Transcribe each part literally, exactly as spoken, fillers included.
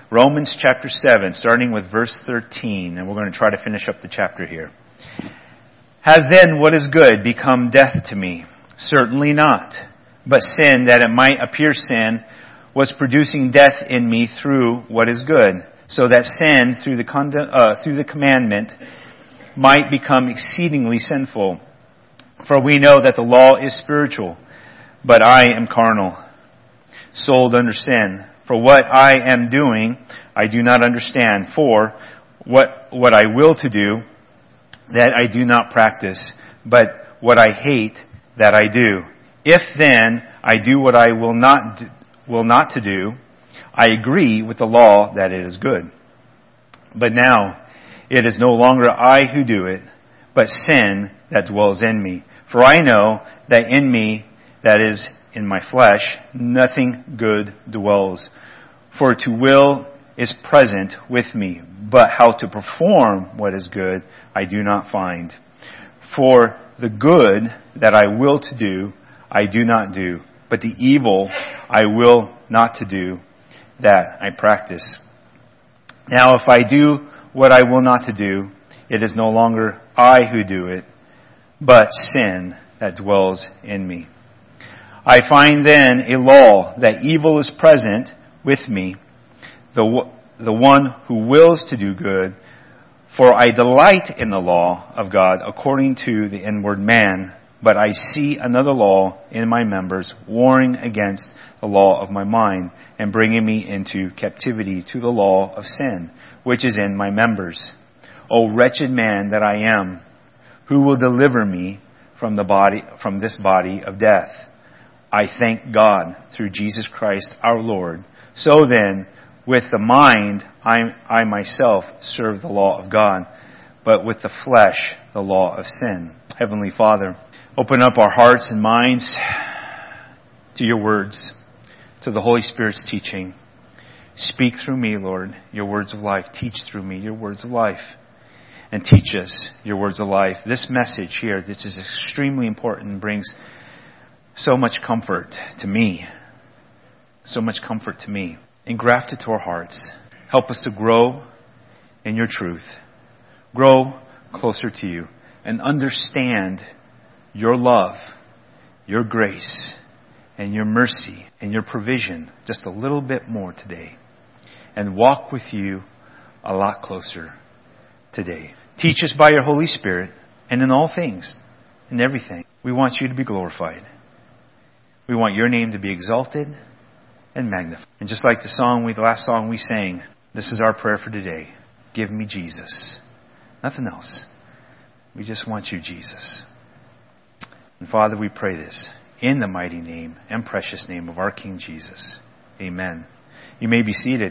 Romans chapter seven, starting with verse thirteen, and we're going to try to finish up the chapter here. Has then what is good become death to me? Certainly not. But sin, that it might appear sin, was producing death in me through what is good, so that sin, through the condem- uh, through the commandment, might become exceedingly sinful. For we know that the law is spiritual, but I am carnal, sold under sin. For what I am doing, I do not understand. For what what I will to do, that I do not practice, but what I hate, that I do. If then I do what I will not will not to do, I agree with the law that it is good. But now it is no longer I who do it, but sin that dwells in me. For I know that in me, that is in my flesh, nothing good dwells. For to will is present with me, but how to perform what is good I do not find. For the good that I will to do, I do not do, but the evil I will not to do, that I practice. Now if I do what I will not to do, it is no longer I who do it, but sin that dwells in me. I find then a law that evil is present with me, the the one who wills to do good, for I delight in the law of God according to the inward man, but I see another law in my members, warring against the law of my mind, and bringing me into captivity to the law of sin, which is in my members. O wretched man that I am, who will deliver me from the body, from this body of death? I thank God through Jesus Christ our Lord. So then, with the mind, I, I myself serve the law of God, but with the flesh, the law of sin. Heavenly Father, open up our hearts and minds to your words, to the Holy Spirit's teaching. Speak through me, Lord, your words of life. Teach through me your words of life. And teach us your words of life. This message here, this is extremely important and brings so much comfort to me. So much comfort to me. Engraft it to our hearts. Help us to grow in your truth. Grow closer to you. And understand your love, your grace, and your mercy, and your provision just a little bit more today. And walk with you a lot closer today. Teach us by your Holy Spirit, and in all things, in everything, we want you to be glorified. We want your name to be exalted and magnified. And just like the song, we, the last song we sang, this is our prayer for today. Give me Jesus. Nothing else. We just want you, Jesus. And Father, we pray this in the mighty name and precious name of our King Jesus. Amen. You may be seated.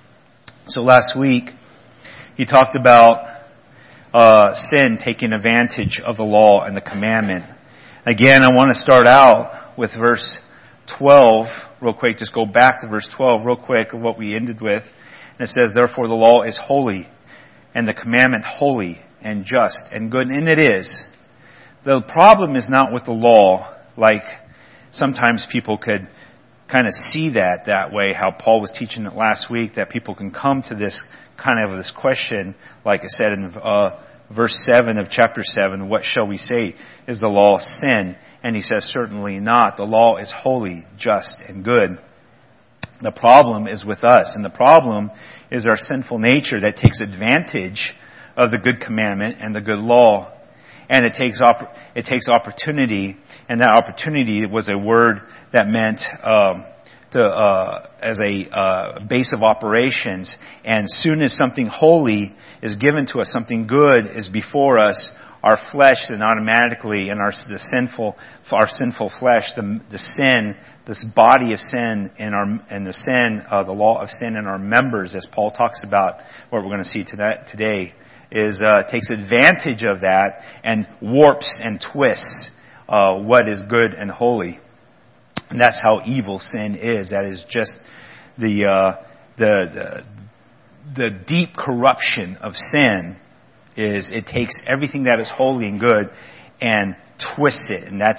So last week, he talked about uh, sin taking advantage of the law and the commandment. Again, I want to start out with verse twelve real quick. Just go back to verse twelve real quick of what we ended with. And it says, therefore the law is holy, and the commandment holy and just and good. And it is. The problem is not with the law, like sometimes people could kind of see that that way, how Paul was teaching it last week, that people can come to this kind of this question, like I said in uh, verse seven of chapter seven, what shall we say? Is the law sin? And he says, certainly not. The law is holy, just, and good. The problem is with us, and the problem is our sinful nature that takes advantage of the good commandment and the good law. And it takes op- it takes opportunity, and that opportunity was a word that meant um, to, uh, as a uh, base of operations. And soon as something holy is given to us, something good is before us, our flesh then automatically, and our the sinful our sinful flesh, the the sin, this body of sin in our and the sin, uh, the law of sin in our members, as Paul talks about, what we're going to see today. is uh, takes advantage of that and warps and twists uh, what is good and holy. And that's how evil sin is. That is just the uh, the the the deep corruption of sin. Is it takes everything that is holy and good and twists it, and that's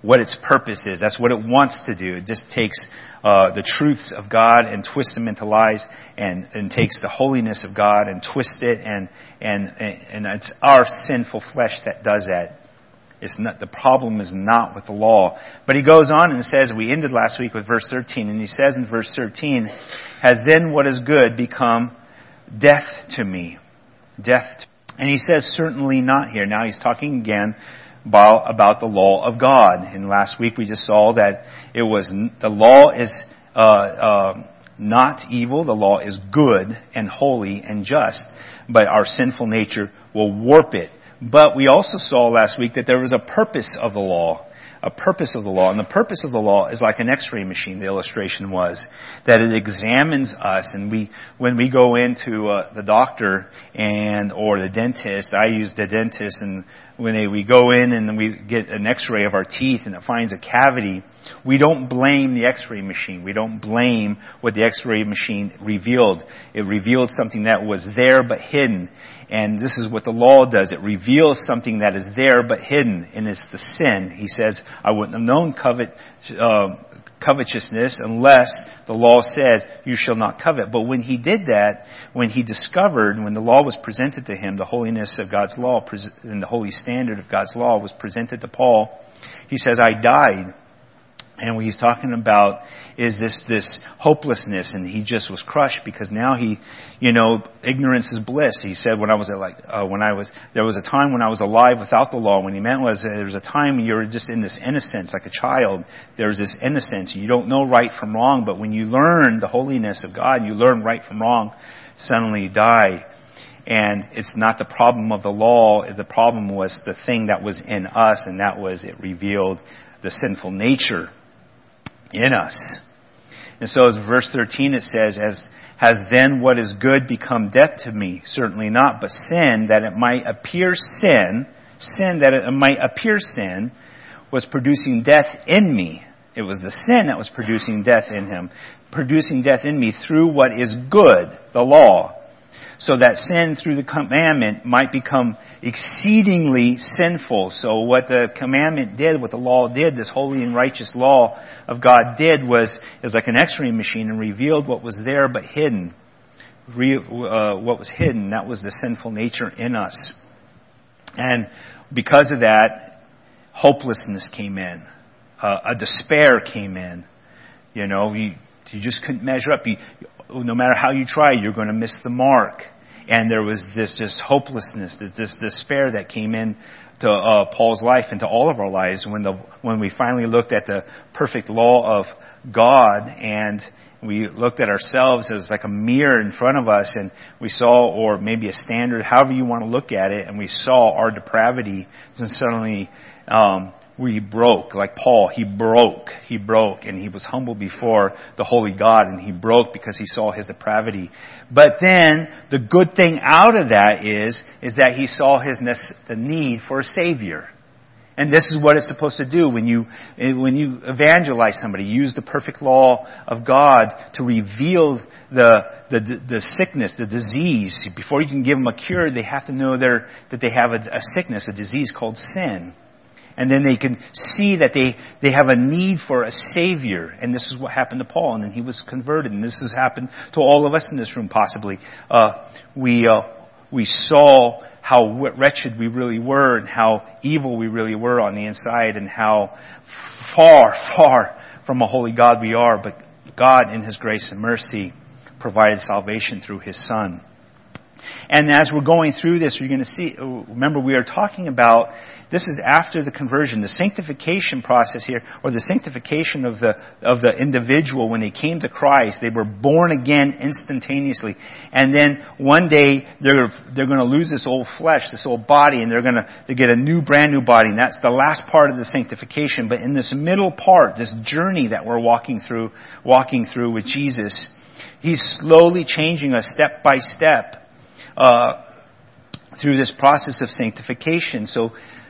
what its purpose is. That's what it wants to do. It just takes uh, the truths of God and twists them into lies, and, and takes the holiness of God and twists it, and and and it's our sinful flesh that does that. It's not, the problem is not with the law. But he goes on and says, we ended last week with verse thirteen, and he says in verse thirteen, has then what is good become death to me? Death to And he says, certainly not here. Now he's talking again about, about the law of God. And last week we just saw that it was, the law is uh, uh, not evil. The law is good and holy and just. But our sinful nature will warp it. But we also saw last week that there was a purpose of the law. A purpose of the law. And the purpose of the law is like an x-ray machine, the illustration was. That it examines us, and we, when we go into uh, the doctor and, or the dentist, I use the dentist, and when they, we go in and we get an x-ray of our teeth and it finds a cavity, we don't blame the x-ray machine. We don't blame what the x-ray machine revealed. It revealed something that was there but hidden. And this is what the law does. It reveals something that is there but hidden, and it's the sin. He says, I wouldn't have known covet, uh, covetousness unless the law says, you shall not covet. But when he did that, when he discovered, when the law was presented to him, the holiness of God's law and the holy standard of God's law was presented to Paul, he says, I died. And what he's talking about is this, this hopelessness, and he just was crushed because now he, you know, ignorance is bliss. He said when I was at like, uh, when I was, there was a time when I was alive without the law. When he meant was uh, there was a time you were just in this innocence, like a child. There was this innocence. You don't know right from wrong, but when you learn the holiness of God, you learn right from wrong, suddenly you die. And it's not the problem of the law. The problem was the thing that was in us, and that was it revealed the sinful nature in us. And so as verse thirteen it says, as has then what is good become death to me? Certainly not, but sin, that it might appear sin, sin that it might appear sin, was producing death in me. It was the sin that was producing death in him, producing death in me through what is good, the law. So that sin through the commandment might become exceedingly sinful. So what the commandment did, what the law did, this holy and righteous law of God did was, is like an x-ray machine and revealed what was there but hidden. Re, uh, what was hidden, that was the sinful nature in us. And because of that, hopelessness came in. Uh, a despair came in. You know, you, you just couldn't measure up. You, no matter how you try, you're going to miss the mark. And there was this just hopelessness, this, this despair that came in to uh, Paul's life and to all of our lives when the when we finally looked at the perfect law of God, and we looked at ourselves as like a mirror in front of us, and we saw, or maybe a standard, however you want to look at it, and we saw our depravity, and suddenly um we broke, like Paul, he broke, he broke, and he was humble before the holy God, and he broke because he saw his depravity. But then, the good thing out of that is, is that he saw his the need for a Savior. And this is what it's supposed to do when you, when you evangelize somebody. Use the perfect law of God to reveal the, the, the sickness, the disease. Before you can give them a cure, they have to know their, that they have a, a sickness, a disease called sin. And then they can see that they, they have a need for a Savior. And this is what happened to Paul. And then he was converted. And this has happened to all of us in this room, possibly. Uh, we, uh, we saw how wretched we really were and how evil we really were on the inside and how far, far from a holy God we are. But God, in His grace and mercy, provided salvation through His Son. And as we're going through this, you're going to see, remember we are talking about, this is after the conversion, the sanctification process here, or the sanctification of the of the individual when they came to Christ. They were born again instantaneously. And then one day they're they're going to lose this old flesh, this old body, and they're going to they get a new, brand new body. And that's the last part of the sanctification. But in this middle part, this journey that we're walking through, walking through with Jesus, He's slowly changing us step by step. Uh, through this process of sanctification. So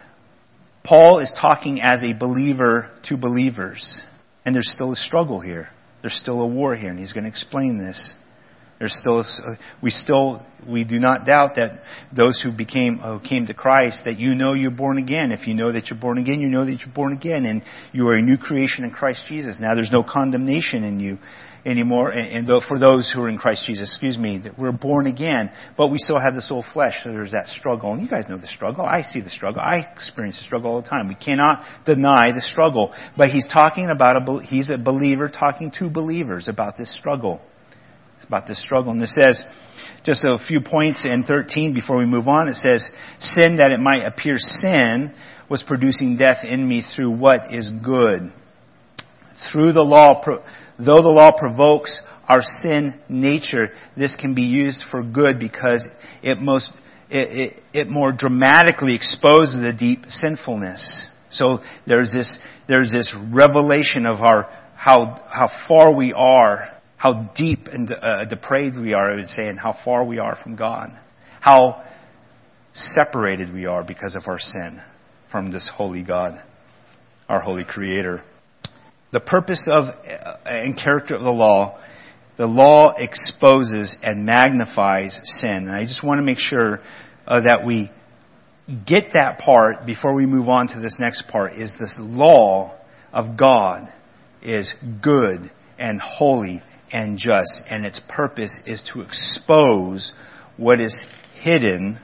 Paul is talking as a believer to believers. And there's still a struggle here. There's still a war here. And he's going to explain this. There's still, we still, we do not doubt that those who became, who came to Christ, that you know you're born again. If you know that you're born again, you know that you're born again, and you are a new creation in Christ Jesus. Now there's no condemnation in you anymore, and for those who are in Christ Jesus, excuse me, that we're born again, but we still have this old flesh, so there's that struggle. And you guys know the struggle. I see the struggle. I experience the struggle all the time. We cannot deny the struggle. But he's talking about, a, he's a believer talking to believers about this struggle. It's about this struggle. And it says, just a few points in thirteen before we move on, it says, sin that it might appear sin was producing death in me through what is good. Through the law, though the law provokes our sin nature, this can be used for good because it most, it, it, it more dramatically exposes the deep sinfulness. So there's this, there's this revelation of our, how, how far we are, how deep and uh, depraved we are, I would say, and how far we are from God. How separated we are because of our sin from this holy God, our holy Creator. The purpose of uh, and character of the law, the law exposes and magnifies sin. And I just want to make sure uh, that we get that part before we move on to this next part, is this law of God is good and holy and just, and its purpose is to expose what is hidden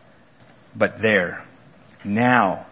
but there. Now,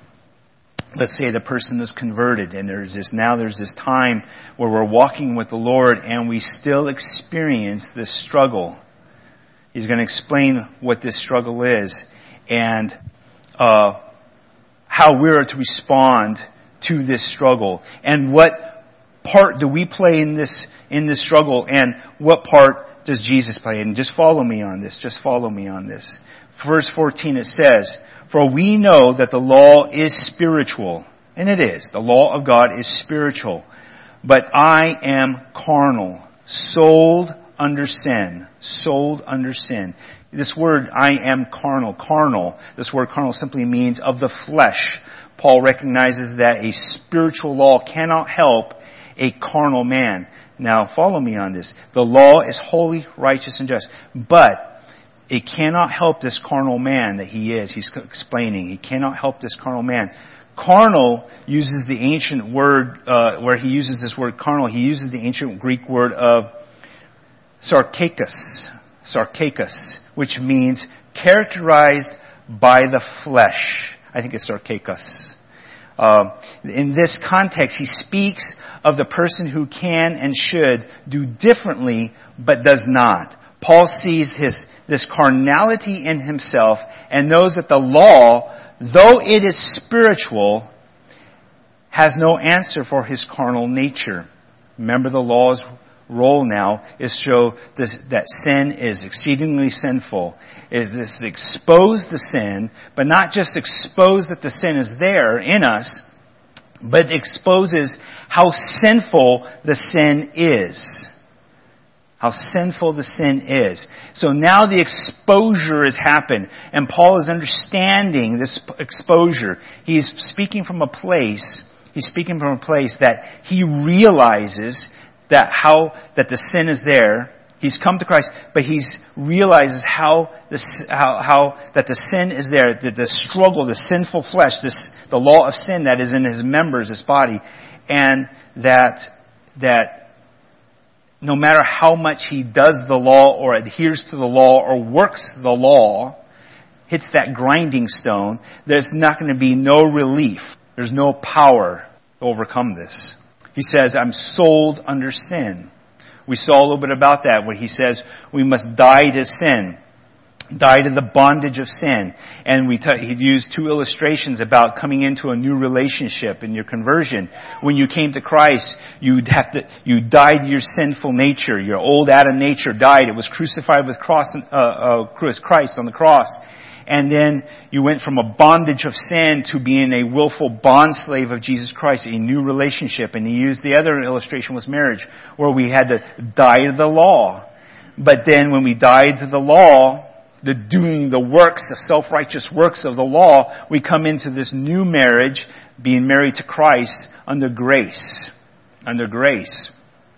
let's say the person is converted, and there's this, now there's this time where we're walking with the Lord and we still experience this struggle. He's going to explain what this struggle is and uh, how we're to respond to this struggle, and what part do we play in this in this struggle, and what part does Jesus play? And just follow me on this. Just follow me on this. Verse fourteen, it says, "For we know that the law is spiritual." And it is. The law of God is spiritual. "But I am carnal, sold under sin." Sold under sin. This word, I am carnal, carnal, this word carnal simply means of the flesh. Paul recognizes that a spiritual law cannot help a carnal man. Now, follow me on this. The law is holy, righteous, and just. But it cannot help this carnal man that he is. He's explaining. He cannot help this carnal man. Carnal uses the ancient word, uh, where he uses this word carnal, he uses the ancient Greek word of sarkakos. Sarkakos, which means characterized by the flesh. I think it's sarkakos. Uh, in this context, he speaks of the person who can and should do differently, but does not. Paul sees his, this carnality in himself and knows that the law, though it is spiritual, has no answer for his carnal nature. Remember, the law's role now is to show this, that sin is exceedingly sinful. Is this to expose the sin, but not just expose that the sin is there in us, but exposes how sinful the sin is. How sinful the sin is. So now the exposure has happened, and Paul is understanding this exposure. He's speaking from a place, he's speaking from a place that he realizes that how, that the sin is there. He's come to Christ, but he realizes how this, how, how that the sin is there, that the struggle, the sinful flesh, this, the law of sin that is in his members, his body, and that, that no matter how much he does the law or adheres to the law or works the law, hits that grinding stone, there's not going to be no relief. There's no power to overcome this. He says, I'm sold under sin. We saw a little bit about that where he says we must die to sin. Die to the bondage of sin. And we t- he used two illustrations about coming into a new relationship in your conversion. When you came to Christ, you'd have to, you died to your sinful nature. Your old Adam nature died. It was crucified with cross, uh, uh, Christ on the cross. And then you went from a bondage of sin to being a willful bondslave of Jesus Christ, a new relationship. And he used the other illustration was marriage, where we had to die to the law. But then when we died to the law, the doing the works of self-righteous works of the law, we come into this new marriage, being married to Christ under grace. Under grace.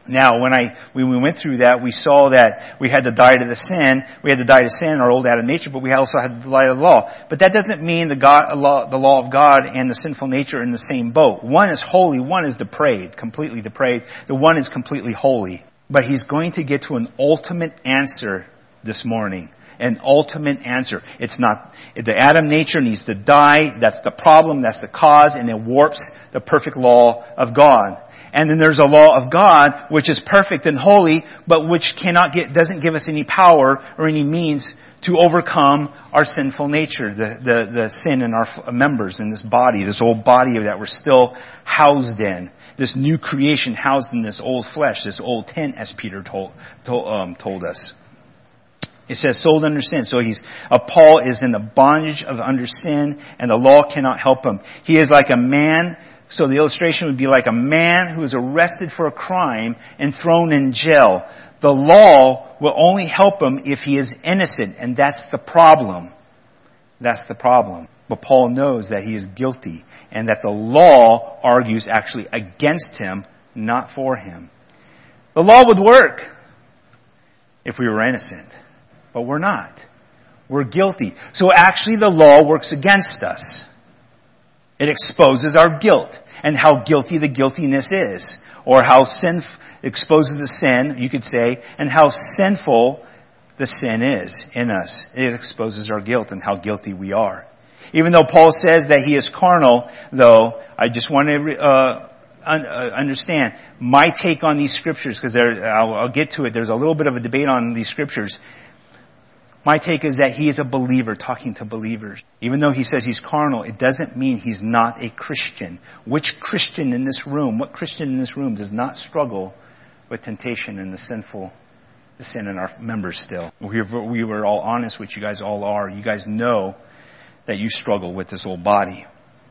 Now, when I when we went through that, we saw that we had to die to the sin. We had to die to sin, our old Adam nature, but we also had to die to the law. But that doesn't mean the God, law, the law of God and the sinful nature are in the same boat. One is holy, one is depraved, completely depraved. The one is completely holy. But he's going to get to an ultimate answer this morning. An ultimate answer. It's not, the Adam nature needs to die. That's the problem. That's the cause. And it warps the perfect law of God. And then there's a law of God, which is perfect and holy, but which cannot get, doesn't give us any power or any means to overcome our sinful nature, the, the, the sin in our members, in this body, this old body that we're still housed in. This new creation housed in this old flesh, this old tent, as Peter told, told, um, told us. It says, sold under sin. So he's, uh, Paul is in the bondage of under sin, and the law cannot help him. He is like a man. So the illustration would be like a man who is arrested for a crime and thrown in jail. The law will only help him if he is innocent, and that's the problem. That's the problem. But Paul knows that he is guilty, and that the law argues actually against him, not for him. The law would work if we were innocent, but we're not. We're guilty. So actually the law works against us. It exposes our guilt and how guilty the guiltiness is, or how sin exposes the sin, you could say, and how sinful the sin is in us. It exposes our guilt and how guilty we are. Even though Paul says that he is carnal, though, I just want to uh, un- uh, understand my take on these scriptures, because I'll, I'll get to it. There's a little bit of a debate on these scriptures. My take is that he is a believer talking to believers. Even though he says he's carnal, it doesn't mean he's not a Christian. Which Christian in this room, what Christian in this room does not struggle with temptation and the sinful, the sin in our members still? We were, we were all honest, which you guys all are. You guys know that you struggle with this old body.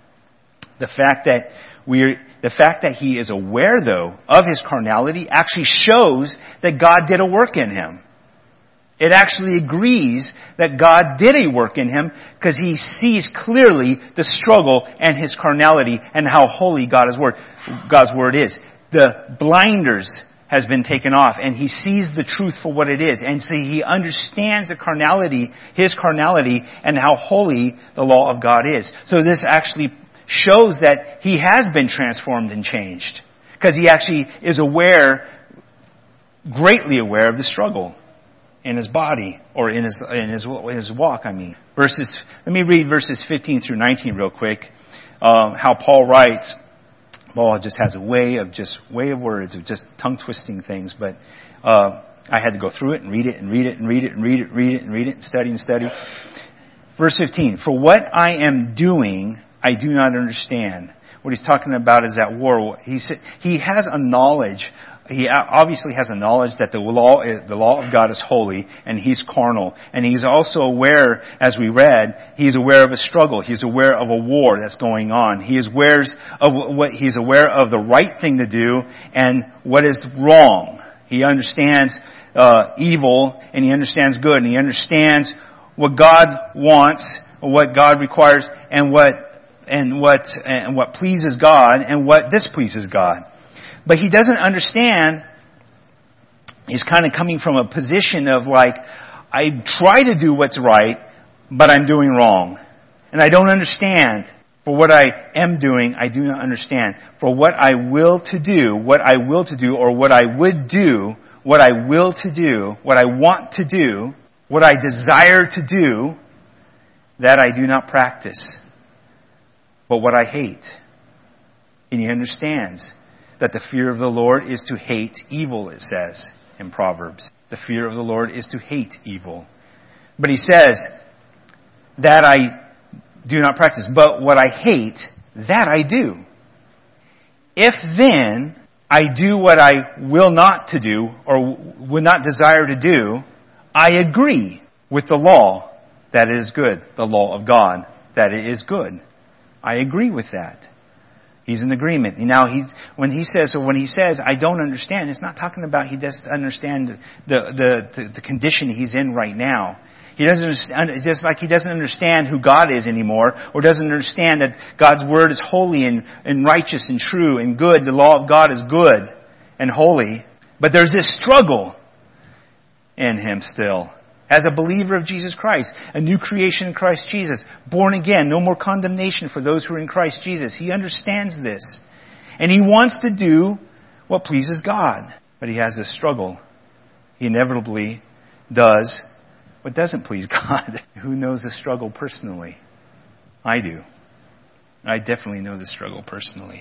The fact that we're, the fact that he is aware, though, of his carnality actually shows that God did a work in him. It actually agrees that God did a work in him, because he sees clearly the struggle and his carnality and how holy God's word, God's word is. The blinders has been taken off, and he sees the truth for what it is. And so he understands the carnality, his carnality, and how holy the law of God is. So this actually shows that he has been transformed and changed, because he actually is aware, greatly aware of the struggle in his body, or in his in his his walk. I mean, verses. Let me read verses fifteen through nineteen real quick. Um, how Paul writes. Paul just has a way of just way of words of just tongue twisting things, but uh, I had to go through it and read it and read it and read it and read it and read it and read it and study and study. Verse fifteen. For what I am doing, I do not understand. What he's talking about is that war. He said he has a knowledge. He obviously has a knowledge that the law, the law of God is holy, and he's carnal. And he's also aware, as we read, he's aware of a struggle. He's aware of a war that's going on. He is aware of what, he's aware of the right thing to do and what is wrong. He understands uh, evil, and he understands good, and he understands what God wants, what God requires, and what and what and what pleases God, and what displeases God. But he doesn't understand. He's kind of coming from a position of like, I try to do what's right, but I'm doing wrong. And I don't understand. For what I am doing, I do not understand. For what I will to do, what I will to do, or what I would do, what I will to do, what I want to do, what I desire to do, that I do not practice. But what I hate. And he understands that the fear of the Lord is to hate evil, it says in Proverbs. The fear of the Lord is to hate evil. But he says, that I do not practice. But what I hate, that I do. If then I do what I will not to do, or would not desire to do, I agree with the law that it is good. The law of God, that it is good. I agree with that. He's in agreement. Now, he, when he says, or when he says, I don't understand, it's not talking about he doesn't understand the, the, the, the condition he's in right now. He doesn't understand, just like he doesn't understand who God is anymore, or doesn't understand that God's word is holy and, and righteous and true and good. The law of God is good and holy. But there's this struggle in him still. As a believer of Jesus Christ, a new creation in Christ Jesus, born again, no more condemnation for those who are in Christ Jesus. He understands this. And he wants to do what pleases God. But he has this struggle. He inevitably does what doesn't please God. Who knows the struggle personally? I do. I definitely know the struggle personally.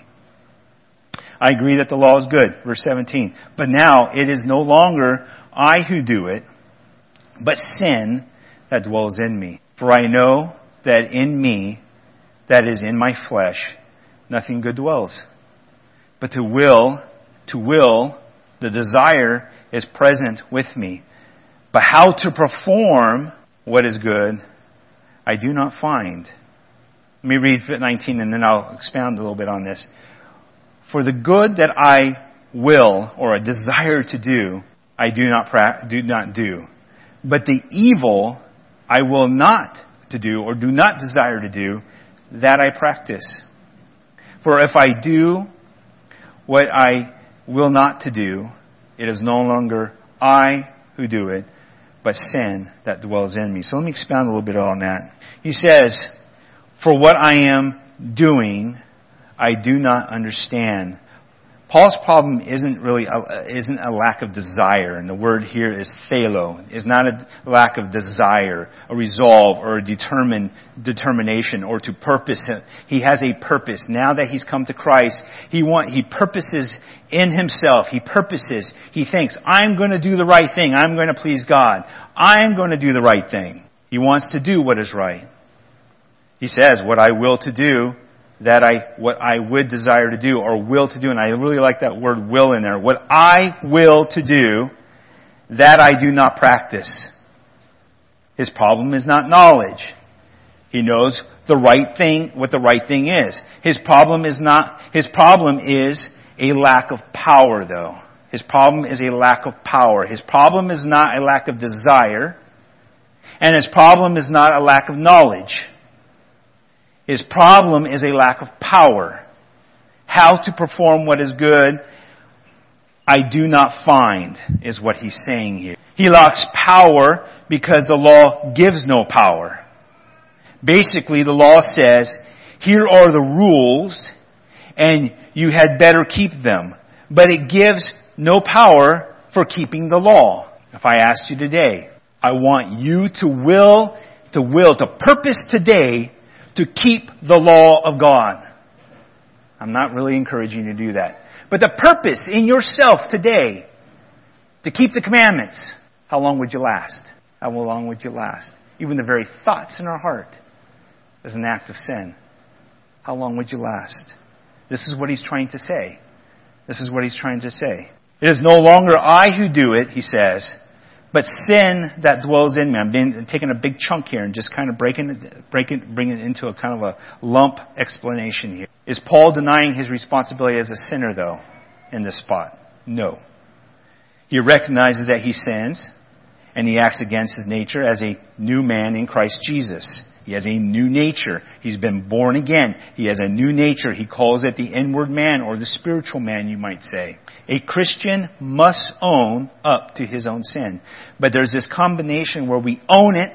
I agree that the law is good. Verse seventeen. But now it is no longer I who do it, but sin that dwells in me. For I know that in me, that is in my flesh, nothing good dwells. But to will, to will, the desire is present with me. But how to perform what is good, I do not find. Let me read nineteen and then I'll expound a little bit on this. For the good that I will, or a desire to do, I do not pra- do not do. But the evil I will not to do, or do not desire to do, that I practice. For if I do what I will not to do, it is no longer I who do it, but sin that dwells in me. So let me expound a little bit on that. He says, for what I am doing, I do not understand. Paul's problem isn't really a, isn't a lack of desire, and the word here is thelo. It's not a lack of desire, a resolve, or a determined determination, or to purpose. He has a purpose. Now that he's come to Christ, he want he purposes in himself. He purposes. He thinks, I'm going to do the right thing. I'm going to please God. I'm going to do the right thing. He wants to do what is right. He says, what I will to do, that I, what I would desire to do, or will to do, and I really like that word will in there. What I will to do, that I do not practice. His problem is not knowledge. He knows the right thing, what the right thing is. His problem is not, his problem is a lack of power though. His problem is a lack of power. His problem is not a lack of desire, and his problem is not a lack of knowledge. His problem is a lack of power. How to perform what is good, I do not find, is what he's saying here. He lacks power because the law gives no power. Basically, the law says, here are the rules, and you had better keep them. But it gives no power for keeping the law. If I asked you today, I want you to will, to will, to purpose today to keep the law of God. I'm not really encouraging you to do that. But the purpose in yourself today to keep the commandments, how long would you last? How long would you last? Even the very thoughts in our heart is an act of sin. How long would you last? This is what he's trying to say. This is what he's trying to say. It is no longer I who do it, he says, but sin that dwells in me. I'm being, taking a big chunk here and just kind of breaking it, breaking, bringing it into a kind of a lump explanation here. Is Paul denying his responsibility as a sinner, though, in this spot? No. He recognizes that he sins, and he acts against his nature as a new man in Christ Jesus. He has a new nature. He's been born again. He has a new nature. He calls it the inward man, or the spiritual man, you might say. A Christian must own up to his own sin. But there's this combination where we own it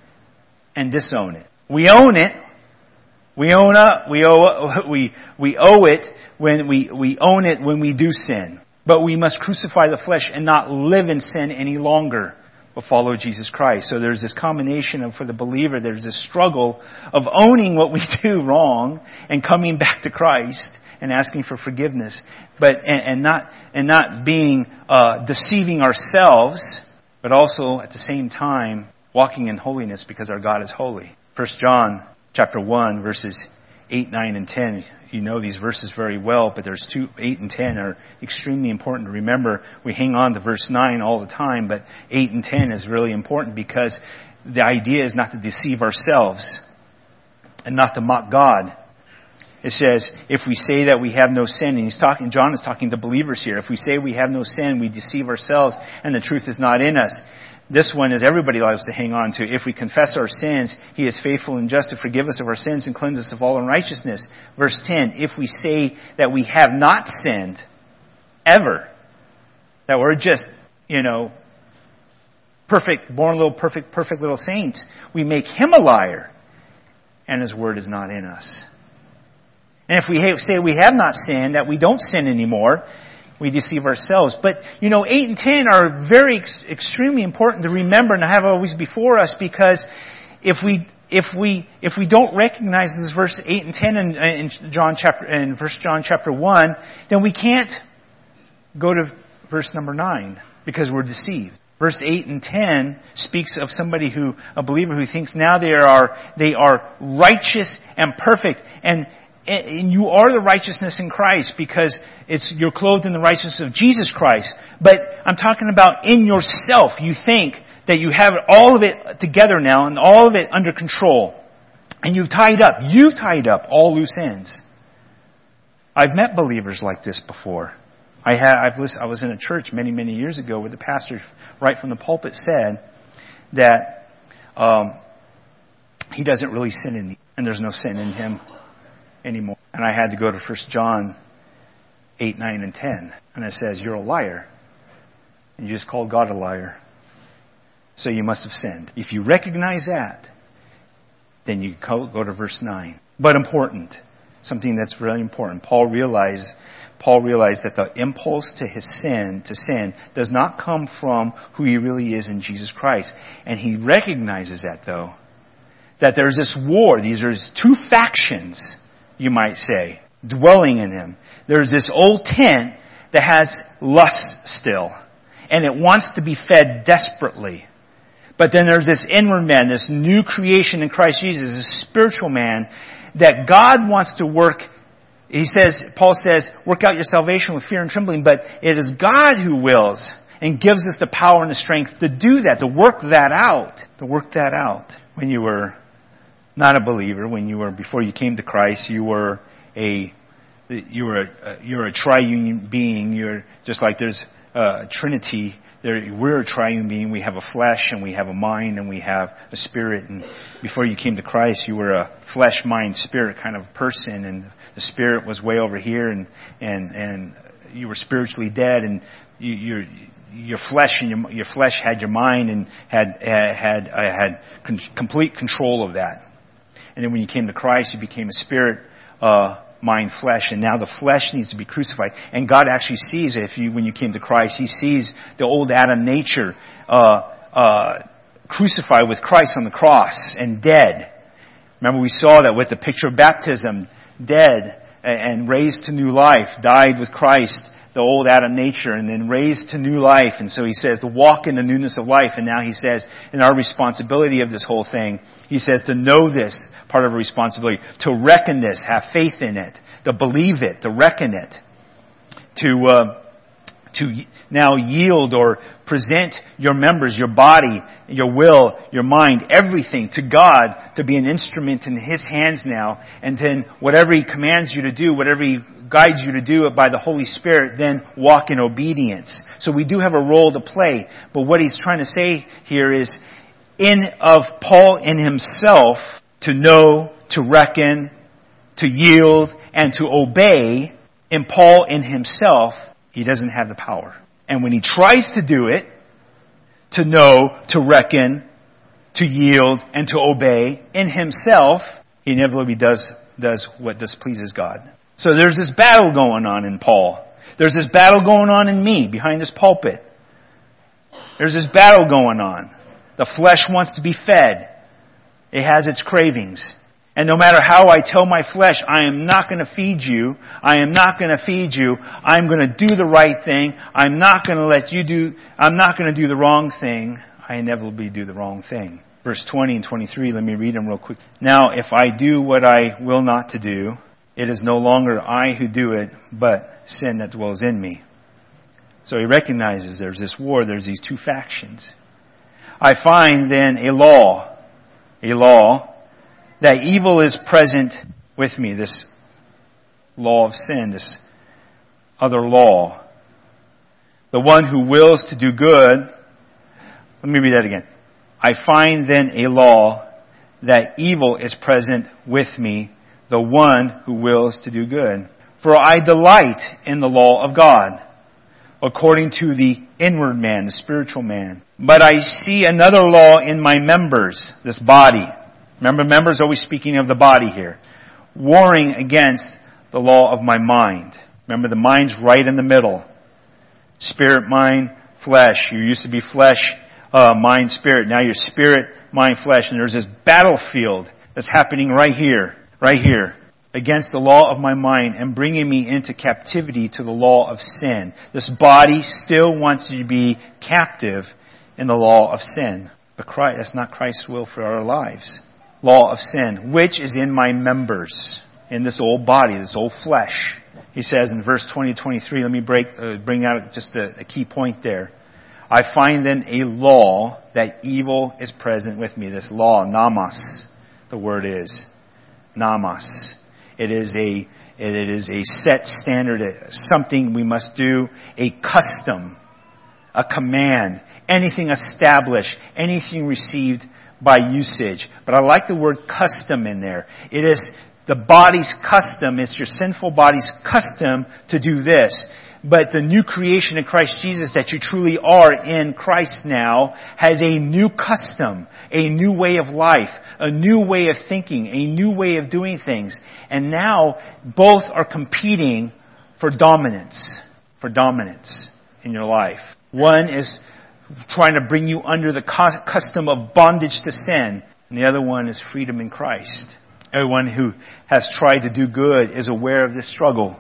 and disown it. We own it. We own up. We owe, we, we owe it when we, we own it when we do sin. But we must crucify the flesh and not live in sin any longer, but follow Jesus Christ. So there's this combination of, for the believer, there's this struggle of owning what we do wrong and coming back to Christ and asking for forgiveness, but and, and not and not being uh, deceiving ourselves, but also at the same time walking in holiness because our God is holy. First John chapter one verses eight, nine, and ten. You know these verses very well, but there's two, eight and ten are extremely important to remember. We hang on to verse nine all the time, but eight and ten is really important because the idea is not to deceive ourselves and not to mock God. It says, if we say that we have no sin, and he's talking, John is talking to believers here. If we say we have no sin, we deceive ourselves and the truth is not in us. This one is everybody loves to hang on to. If we confess our sins, he is faithful and just to forgive us of our sins and cleanse us of all unrighteousness. Verse ten, if we say that we have not sinned, ever, that we're just, you know, perfect, born little perfect, perfect little saints, we make him a liar, and his word is not in us. And if we say we have not sinned, that we don't sin anymore, we deceive ourselves. But, you know, eight and ten are very ex- extremely important to remember and have always before us, because if we if we if we don't recognize this verse eight and ten in, in John chapter in First John chapter one, then we can't go to verse number nine because we're deceived. Verse eight and ten speaks of somebody who, a believer who thinks now they are they are righteous and perfect, and and you are the righteousness in Christ because it's you're clothed in the righteousness of Jesus Christ. But I'm talking about in yourself. You think that you have all of it together now and all of it under control. And you've tied up, you've tied up all loose ends. I've met believers like this before. I had, I've listened, I was in a church many, many years ago where the pastor right from the pulpit said that um, he doesn't really sin in, and there's no sin in him anymore. And I had to go to First John eight, nine, and ten. And it says, you're a liar. And you just called God a liar. So you must have sinned. If you recognize that, then you go to verse nine. But important. Something that's really important. Paul realized, Paul realized that the impulse to his sin, to sin, does not come from who he really is in Jesus Christ. And he recognizes that, though. That there's this war. These are two factions, you might say, dwelling in him. There's this old tent that has lust still. And it wants to be fed desperately. But then there's this inward man, this new creation in Christ Jesus, this spiritual man that God wants to work. He says, Paul says, work out your salvation with fear and trembling, but it is God who wills and gives us the power and the strength to do that, to work that out, to work that out. When you were not a believer, when you were, before you came to Christ, you were a, you were a, you're a triune being. You're just like there's a Trinity. There, we're a triune being. We have a flesh and we have a mind and we have a spirit. And before you came to Christ, you were a flesh, mind, spirit kind of person. And the spirit was way over here, and and and you were spiritually dead. And you, your your flesh and your your flesh had your mind and had had uh, had con- complete control of that. And then when you came to Christ, you became a spirit. Uh, mind, flesh, and now the flesh needs to be crucified. And God actually sees it. If you, when you came to Christ, He sees the old Adam nature uh, uh, crucified with Christ on the cross and dead. Remember, we saw that with the picture of baptism, dead and raised to new life, died with Christ, the old Adam nature, and then raised to new life. And so He says to walk in the newness of life. And now He says, in our responsibility of this whole thing, He says to know this, part of our responsibility, to reckon this, have faith in it, to believe it, to reckon it, to uh, to now yield or present your members, your body, your will, your mind, everything to God, to be an instrument in His hands now. And then whatever He commands you to do, whatever He guides you to do by the Holy Spirit, then walk in obedience. So we do have a role to play. But what he's trying to say here is, in of Paul in himself, to know, to reckon, to yield, and to obey, in Paul in himself, he doesn't have the power. And when he tries to do it, to know, to reckon, to yield, and to obey, in himself, he inevitably does, does what displeases God. So there's this battle going on in Paul. There's this battle going on in me behind this pulpit. There's this battle going on. The flesh wants to be fed. It has its cravings. And no matter how I tell my flesh, I am not going to feed you. I am not going to feed you. I'm going to do the right thing. I'm not going to let you do, I'm not going to do the wrong thing. I inevitably do the wrong thing. Verse twenty and twenty-three, let me read them real quick. Now, if I do what I will not to do, it is no longer I who do it, but sin that dwells in me. So he recognizes there's this war, there's these two factions. I find then a law, a law, that evil is present with me, this law of sin, this other law. The one who wills to do good, let me read that again. I find then a law that evil is present with me, the one who wills to do good. For I delight in the law of God. according to the inward man, the spiritual man. But I see another law in my members, this body. Remember, members always speaking of the body here. Warring against the law of my mind. Remember, the mind's right in the middle. Spirit, mind, flesh. You used to be flesh, uh, mind, spirit. Now you're spirit, mind, flesh. And there's this battlefield that's happening right here, right here, against the law of my mind and bringing me into captivity to the law of sin. This body still wants to be captive in the law of sin. But Christ, that's not Christ's will for our lives. Law of sin, which is in my members, in this old body, this old flesh. He says in verse twenty to twenty-three, let me break, uh, bring out just a, a key point there. I find then a law that evil is present with me. This law, namas, the word is. Namas. It is a, it is a set standard, something we must do, a custom, a command, anything established, anything received by usage. But I like the word custom in there. It is the body's custom. It's your sinful body's custom to do this. But the new creation in Christ Jesus that you truly are in Christ now has a new custom, a new way of life, a new way of thinking, a new way of doing things. And now both are competing for dominance, for dominance in your life. One is trying to bring you under the custom of bondage to sin, and the other one is freedom in Christ. Everyone who has tried to do good is aware of this struggle.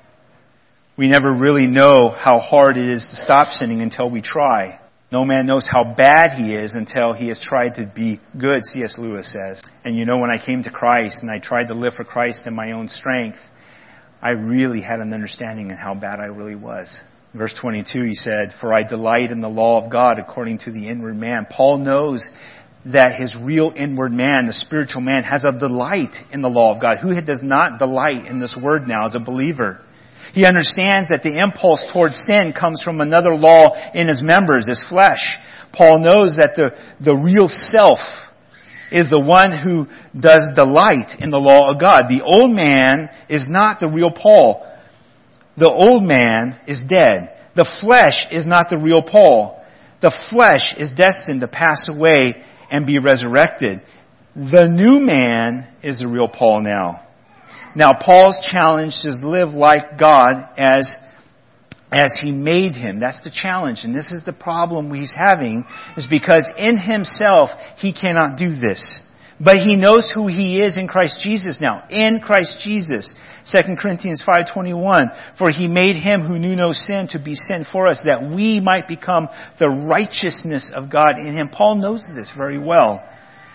We never really know how hard it is to stop sinning until we try. No man knows how bad he is until he has tried to be good, C S Lewis says. And you know, when I came to Christ and I tried to live for Christ in my own strength, I really had an understanding of how bad I really was. Verse twenty-two, he said, for I delight in the law of God according to the inward man. Paul knows that his real inward man, the spiritual man, has a delight in the law of God. Who does not delight in this word now as a believer? He understands that the impulse towards sin comes from another law in his members, his flesh. Paul knows that the, the real self is the one who does delight in the law of God. The old man is not the real Paul. The old man is dead. The flesh is not the real Paul. The flesh is destined to pass away and be resurrected. The new man is the real Paul now. Now, Paul's challenge is live like God as, as He made him. That's the challenge. And this is the problem he's having, is because in himself, he cannot do this. But he knows who he is in Christ Jesus now. In Christ Jesus. Second Corinthians five twenty-one. For he made him who knew no sin to be sin for us, that we might become the righteousness of God in him. Paul knows this very well.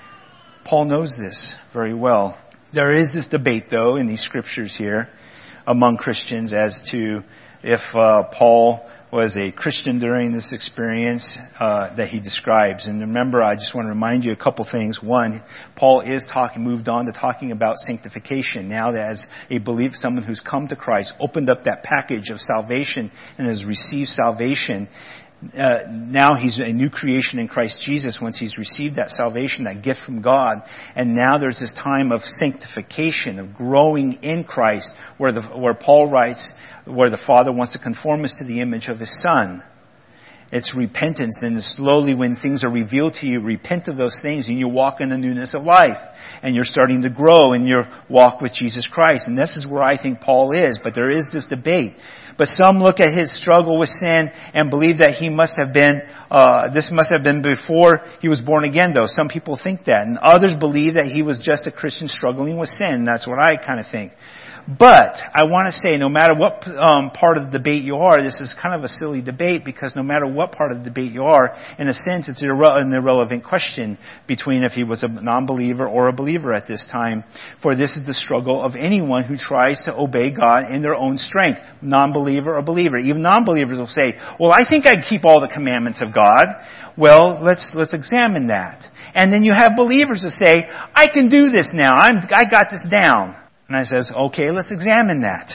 Paul knows this very well. There is this debate, though, in these scriptures here among Christians as to if uh, Paul was a Christian during this experience uh, that he describes. And remember, I just want to remind you a couple things. One, Paul is talking, moved on to talking about sanctification. Now that as a believer, someone who's come to Christ, opened up that package of salvation and has received salvation, Uh, now he's a new creation in Christ Jesus once he's received that salvation, that gift from God. And now there's this time of sanctification, of growing in Christ, where the, where Paul writes, where the Father wants to conform us to the image of His Son. It's repentance, and slowly when things are revealed to you, repent of those things and you walk in the newness of life. And you're starting to grow in your walk with Jesus Christ. And this is where I think Paul is, but there is this debate. But some look at his struggle with sin and believe that he must have been, uh, this must have been before he was born again, though. Some people think that. And others believe that he was just a Christian struggling with sin. That's what I kind of think. But I want to say, no matter what um, part of the debate you are, this is kind of a silly debate, because no matter what part of the debate you are, in a sense, it's irre- an irrelevant question between if he was a non-believer or a believer at this time. For this is the struggle of anyone who tries to obey God in their own strength, non-believer or believer. Even non-believers will say, well, I think I keep all the commandments of God. Well, let's let's examine that. And then you have believers who say, I can do this now. I'm, I got this down. And I says, okay, let's examine that.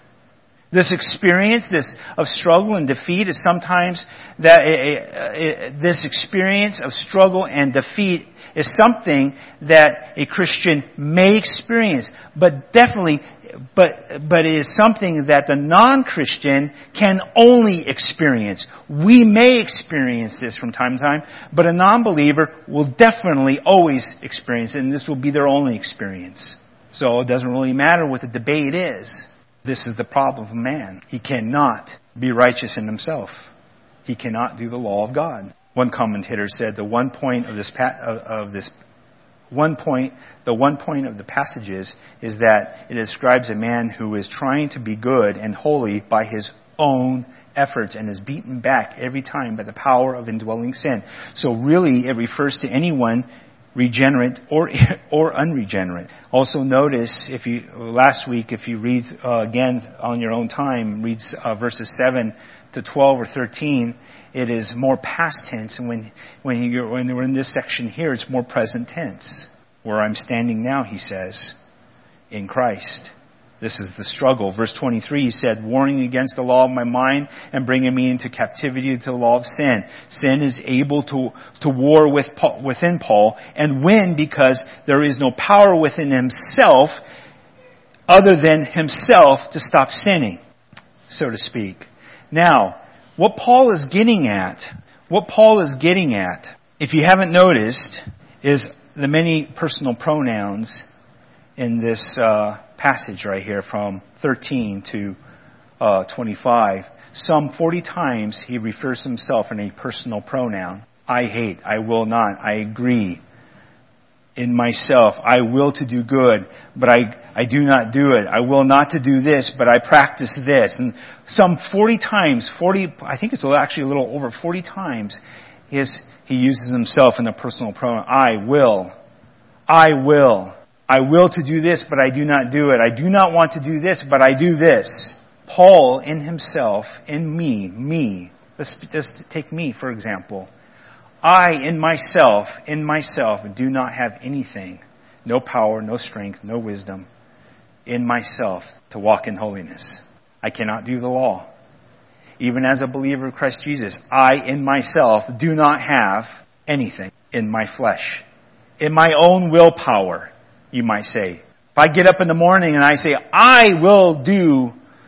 This experience, this of struggle and defeat is sometimes that uh, uh, this experience of struggle and defeat is something that a Christian may experience, but definitely but, but it is something that the non-Christian can only experience. We may experience this from time to time, but a non-believer will definitely always experience it, and this will be their only experience. So it doesn't really matter what the debate is. This is the problem of man. He cannot be righteous in himself. He cannot do the law of God. One commentator said the one point of this pa- of, of this one point, the one point of the passages is that it describes a man who is trying to be good and holy by his own efforts and is beaten back every time by the power of indwelling sin. So really, it refers to anyone regenerate or or unregenerate. Also notice, if you last week, if you read uh, again on your own time, read uh, verses seven to twelve or thirteen, it is more past tense, and when when you're when we're in this section here, it's more present tense. Where I'm standing now, he says, in Christ. This is the struggle. Verse twenty-three, he said, warning against the law of my mind and bringing me into captivity to the law of sin. Sin is able to, to war with Paul, within Paul and win because there is no power within himself other than himself to stop sinning, so to speak. Now, what Paul is getting at, what Paul is getting at, if you haven't noticed, is the many personal pronouns in this uh, passage right here from thirteen to uh, twenty-five. Some forty times he refers to himself in a personal pronoun. I hate, I will not, I agree. In myself, I will to do good, but I, I do not do it. I will not to do this, but I practice this. And some forty times, forty, I think it's actually a little over forty times, his, he uses himself in the personal pronoun. I will. I will. I will to do this, but I do not do it. I do not want to do this, but I do this. Paul in himself, in me, me. Let's, let's take me, for example. I, in myself, in myself, do not have anything. No power, no strength, no wisdom in myself to walk in holiness. I cannot do the law. Even as a believer of Christ Jesus, I, in myself, do not have anything in my flesh. In my own willpower, you might say. If I get up in the morning and I say, I will do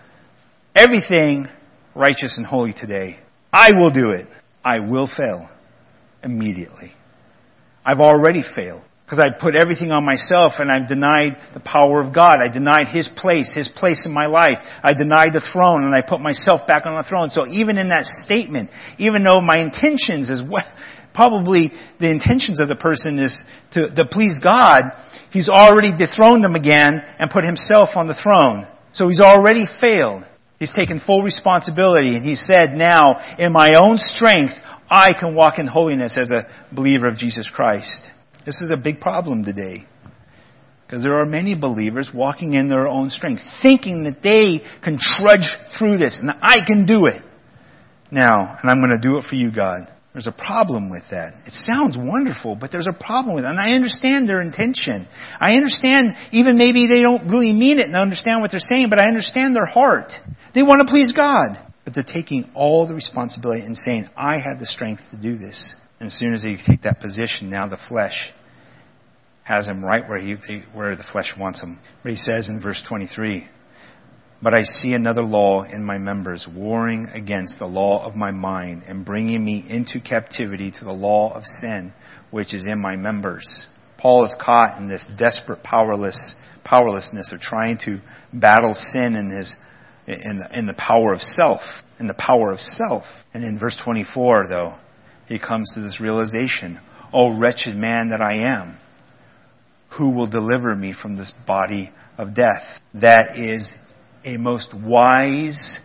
everything righteous and holy today, I will do it, I will fail immediately. I've already failed because I put everything on myself and I've denied the power of God. I denied His place, His place in my life. I denied the throne and I put myself back on the throne. So even in that statement, even though my intentions is what, probably the intentions of the person is to, to please God, he's already dethroned him again and put himself on the throne. So he's already failed. He's taken full responsibility and he said, now in my own strength, I can walk in holiness as a believer of Jesus Christ. This is a big problem today. Because there are many believers walking in their own strength, thinking that they can trudge through this and I can do it. Now, and I'm going to do it for you, God. There's a problem with that. It sounds wonderful, but there's a problem with it. And I understand their intention. I understand even maybe they don't really mean it and understand what they're saying, but I understand their heart. They want to please God. But they're taking all the responsibility and saying, I have the strength to do this. And as soon as they take that position, now the flesh has him right where he where the flesh wants him. But he says in verse twenty-three, but I see another law in my members, warring against the law of my mind and bringing me into captivity to the law of sin, which is in my members. Paul is caught in this desperate powerless powerlessness of trying to battle sin in his in the, in the power of self, in the power of self. And in verse twenty-four, though, he comes to this realization, O wretched man that I am, who will deliver me from this body of death? That is a most wise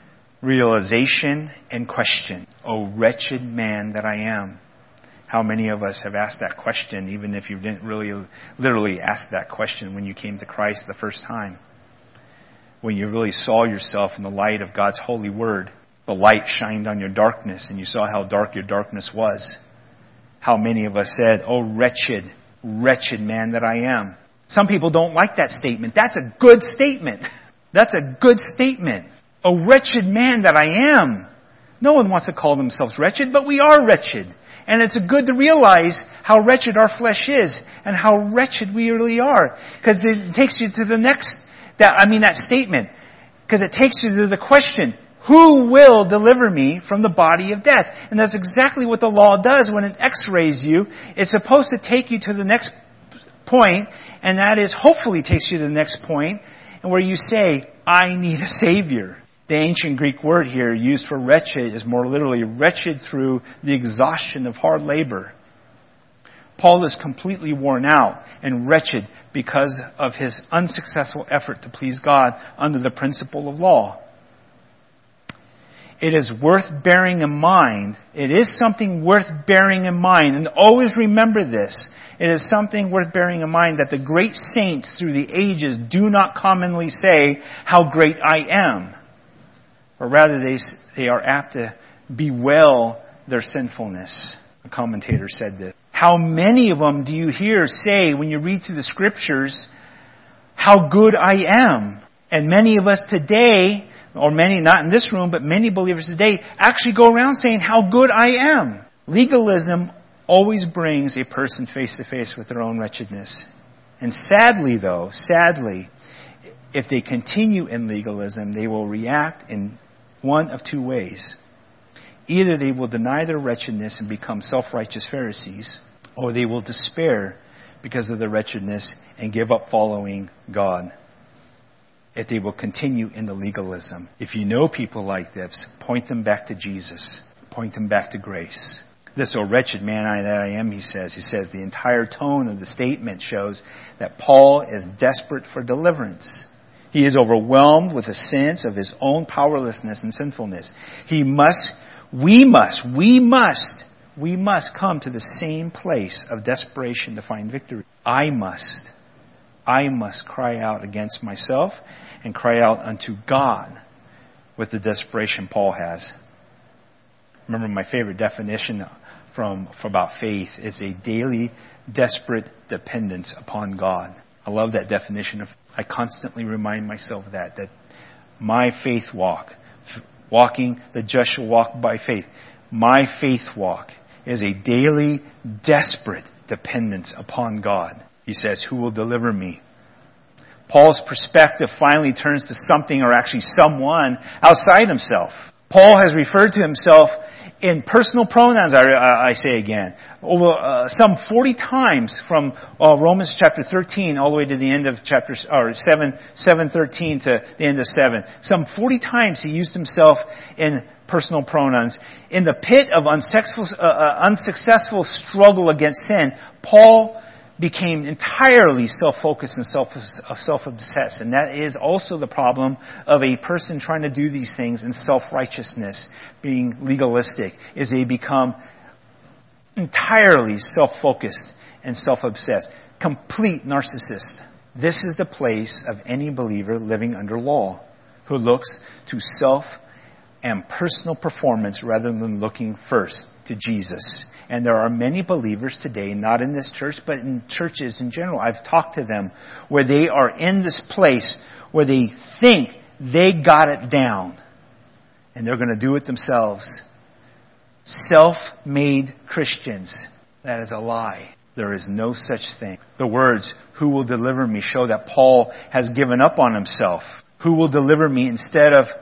realization and question. O wretched man that I am. How many of us have asked that question, even if you didn't really literally ask that question when you came to Christ the first time? When you really saw yourself in the light of God's holy word, the light shined on your darkness and you saw how dark your darkness was. How many of us said, "Oh wretched, wretched man that I am." Some people don't like that statement. That's a good statement. That's a good statement. "Oh wretched man that I am." No one wants to call themselves wretched, but we are wretched. And it's good to realize how wretched our flesh is and how wretched we really are. Because it takes you to the next That, I mean that statement. Because it takes you to the question, who will deliver me from the body of death? And that's exactly what the law does when it x-rays you. It's supposed to take you to the next point, and that is hopefully takes you to the next point, and where you say, I need a Savior. The ancient Greek word here used for wretched is more literally wretched through the exhaustion of hard labor. Paul is completely worn out and wretched because of his unsuccessful effort to please God under the principle of law. It is worth bearing in mind. It is something worth bearing in mind. And always remember this. It is something worth bearing in mind that the great saints through the ages do not commonly say, how great I am. Or rather, they, they are apt to bewail their sinfulness. A commentator said this. How many of them do you hear say when you read through the scriptures, how good I am? And many of us today, or many, not in this room, but many believers today, actually go around saying how good I am. Legalism always brings a person face to face with their own wretchedness. And sadly though, sadly, if they continue in legalism, they will react in one of two ways. Either they will deny their wretchedness and become self-righteous Pharisees, or they will despair because of their wretchedness and give up following God. If they will continue in the legalism. If you know people like this, point them back to Jesus. Point them back to grace. This, O wretched man I, that I am, he says. He says the entire tone of the statement shows that Paul is desperate for deliverance. He is overwhelmed with a sense of his own powerlessness and sinfulness. He must, we must, we must, we must come to the same place of desperation to find victory. I must, I must cry out against myself and cry out unto God with the desperation Paul has. Remember my favorite definition from, from about faith is a daily desperate dependence upon God. I love that definition of, I constantly remind myself of that, that my faith walk, walking, the just shall walk by faith. My faith walk is a daily desperate dependence upon God. He says, who will deliver me? Paul's perspective finally turns to something or actually someone outside himself. Paul has referred to himself in personal pronouns, I, I say again, over uh, some forty times from uh, Romans chapter thirteen all the way to the end of chapter or seven, seven thirteen to the end of seven. Some forty times he used himself in personal pronouns. In the pit of unsuccessful, uh, uh, unsuccessful struggle against sin, Paul became entirely self-focused and self, self-obsessed. And that is also the problem of a person trying to do these things in self-righteousness, being legalistic, is they become entirely self-focused and self-obsessed. Complete narcissist. This is the place of any believer living under law, who looks to self and personal performance rather than looking first to Jesus. And there are many believers today, not in this church, but in churches in general. I've talked to them where they are in this place where they think they got it down. And they're going to do it themselves. Self-made Christians. That is a lie. There is no such thing. The words, who will deliver me, show that Paul has given up on himself. Who will deliver me instead of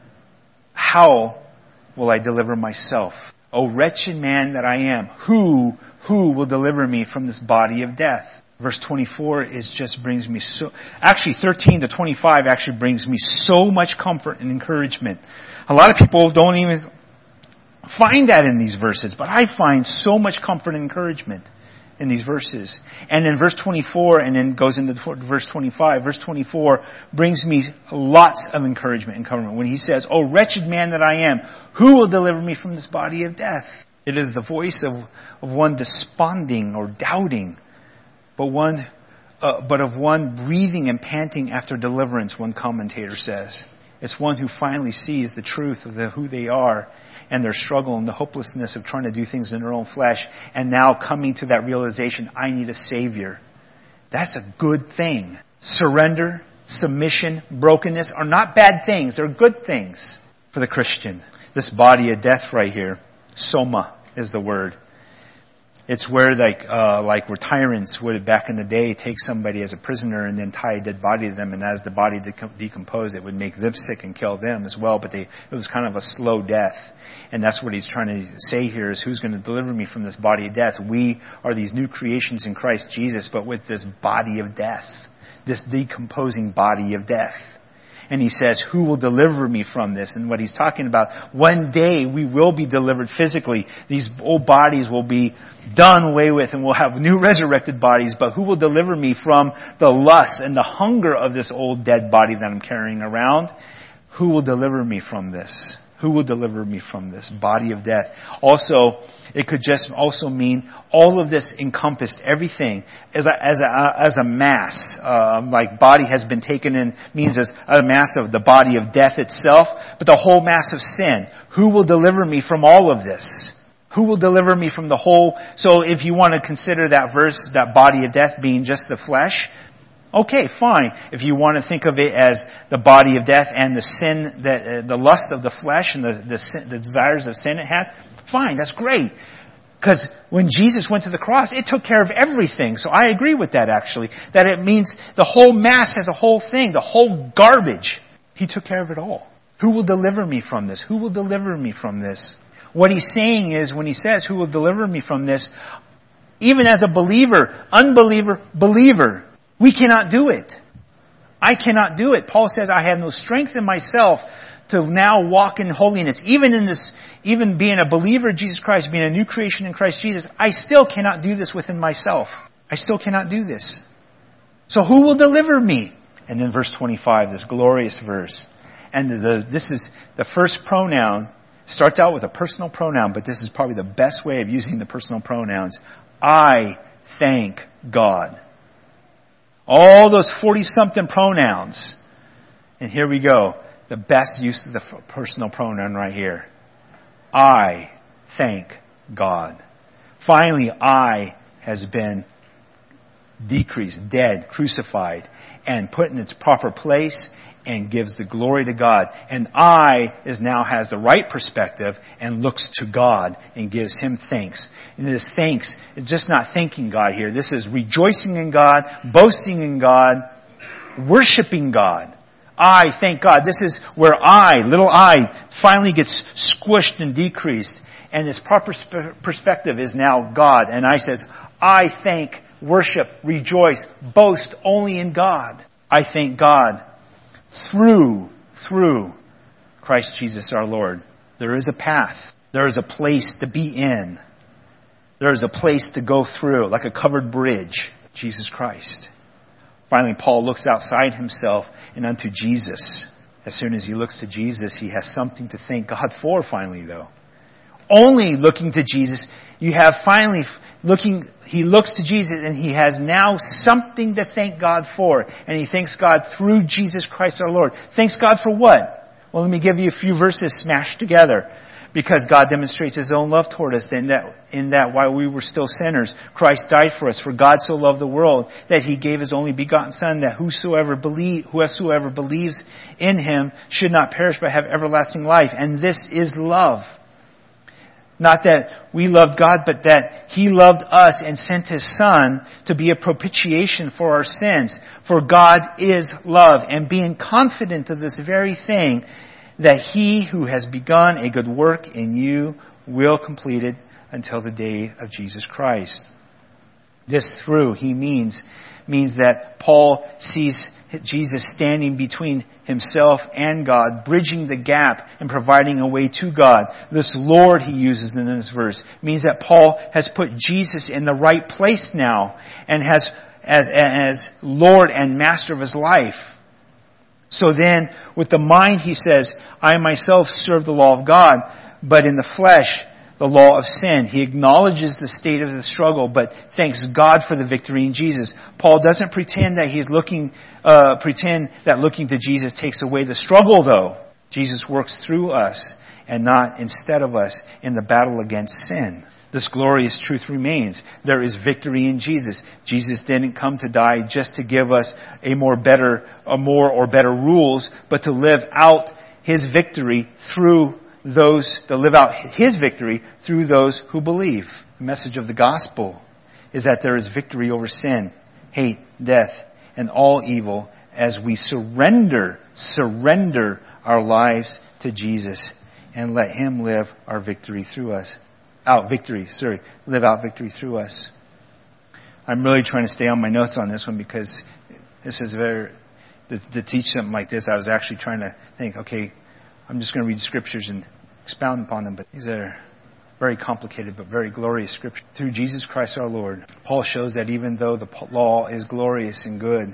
how will I deliver myself? O wretched man that I am, who, who will deliver me from this body of death? Verse twenty-four is just brings me so, actually thirteen to twenty-five actually brings me so much comfort and encouragement. A lot of people don't even find that in these verses, but I find so much comfort and encouragement in these verses. And in verse twenty-four, and then goes into verse twenty-five, verse twenty-four brings me lots of encouragement and comfort when he says, O wretched man that I am, who will deliver me from this body of death? It is the voice of, of one desponding or doubting, but one, uh, but of one breathing and panting after deliverance, one commentator says. It's one who finally sees the truth of the, who they are and their struggle and the hopelessness of trying to do things in their own flesh, and now coming to that realization, I need a Savior. That's a good thing. Surrender, submission, brokenness are not bad things. They're good things for the Christian. This body of death right here, soma is the word. It's where like uh, like where tyrants would back in the day take somebody as a prisoner and then tie a dead body to them, and as the body decomposed, it would make them sick and kill them as well. But they, it was kind of a slow death, and that's what he's trying to say here: is who's going to deliver me from this body of death? We are these new creations in Christ Jesus, but with this body of death, this decomposing body of death. And he says, who will deliver me from this? And what he's talking about, one day we will be delivered physically. These old bodies will be done away with and we'll have new resurrected bodies. But who will deliver me from the lust and the hunger of this old dead body that I'm carrying around? Who will deliver me from this? Who will deliver me from this body of death? Also, it could just also mean all of this encompassed everything as a, as a, as a mass. Um, like body has been taken in, means as a mass of the body of death itself, but the whole mass of sin. Who will deliver me from all of this? Who will deliver me from the whole? So if you want to consider that verse, that body of death being just the flesh, okay, fine. If you want to think of it as the body of death and the sin, that uh, the lust of the flesh and the the, sin, the desires of sin it has, fine, that's great. Because when Jesus went to the cross, it took care of everything. So I agree with that actually. That it means the whole mass as a whole thing, the whole garbage. He took care of it all. Who will deliver me from this? Who will deliver me from this? What he's saying is, when he says, who will deliver me from this, even as a believer, unbeliever, believer, we cannot do it. I cannot do it. Paul says, I have no strength in myself to now walk in holiness. Even in this, even being a believer of Jesus Christ, being a new creation in Christ Jesus, I still cannot do this within myself. I still cannot do this. So who will deliver me? And then verse twenty-five, this glorious verse. And the, this is the first pronoun. Starts out with a personal pronoun, but this is probably the best way of using the personal pronouns. I thank God. All those forty-something pronouns. And here we go. The best use of the personal pronoun right here. I thank God. Finally, I has been decreased, dead, crucified, and put in its proper place and gives the glory to God. And I is now has the right perspective and looks to God and gives Him thanks. And this thanks is just not thanking God here. This is rejoicing in God, boasting in God, worshiping God. I thank God. This is where I, little I, finally gets squished and decreased. And its proper perspective is now God. And I says, I thank, worship, rejoice, boast only in God. I thank God. Through, through Christ Jesus our Lord. There is a path. There is a place to be in. There is a place to go through, like a covered bridge. Jesus Christ. Finally, Paul looks outside himself and unto Jesus. As soon as he looks to Jesus, he has something to thank God for finally, though. Only looking to Jesus, you have finally looking, he looks to Jesus and he has now something to thank God for. And he thanks God through Jesus Christ our Lord. Thanks God for what? Well, let me give you a few verses smashed together. Because God demonstrates His own love toward us in that, in that while we were still sinners, Christ died for us. For God so loved the world that He gave His only begotten Son, that whosoever believe, whosoever believes in Him should not perish but have everlasting life. And this is love. Not that we loved God, but that He loved us and sent His Son to be a propitiation for our sins. For God is love. And being confident of this very thing, that He who has begun a good work in you will complete it until the day of Jesus Christ. This through, he means, means that Paul sees Jesus standing between himself and God, bridging the gap and providing a way to God. This Lord he uses in this verse means that Paul has put Jesus in the right place now and has as, as Lord and Master of his life. So then, with the mind, he says, I myself serve the law of God, but in the flesh, the law of sin. He acknowledges the state of the struggle, but thanks God for the victory in Jesus. Paul doesn't pretend that he's looking, uh, pretend that looking to Jesus takes away the struggle, though. Jesus works through us and not instead of us in the battle against sin. This glorious truth remains. There is victory in Jesus. Jesus didn't come to die just to give us a more better, a more or better rules, but to live out His victory through those, to live out His victory through those who believe. The message of the gospel is that there is victory over sin, hate, death, and all evil as we surrender, surrender our lives to Jesus and let Him live our victory through us. Out victory, sorry, live out victory through us. I'm really trying to stay on my notes on this one because this is very, to, to teach something like this, I was actually trying to think, okay, I'm just going to read scriptures and expound upon them, but these are very complicated but very glorious scripture. Through Jesus Christ our Lord, Paul shows that even though the law is glorious and good,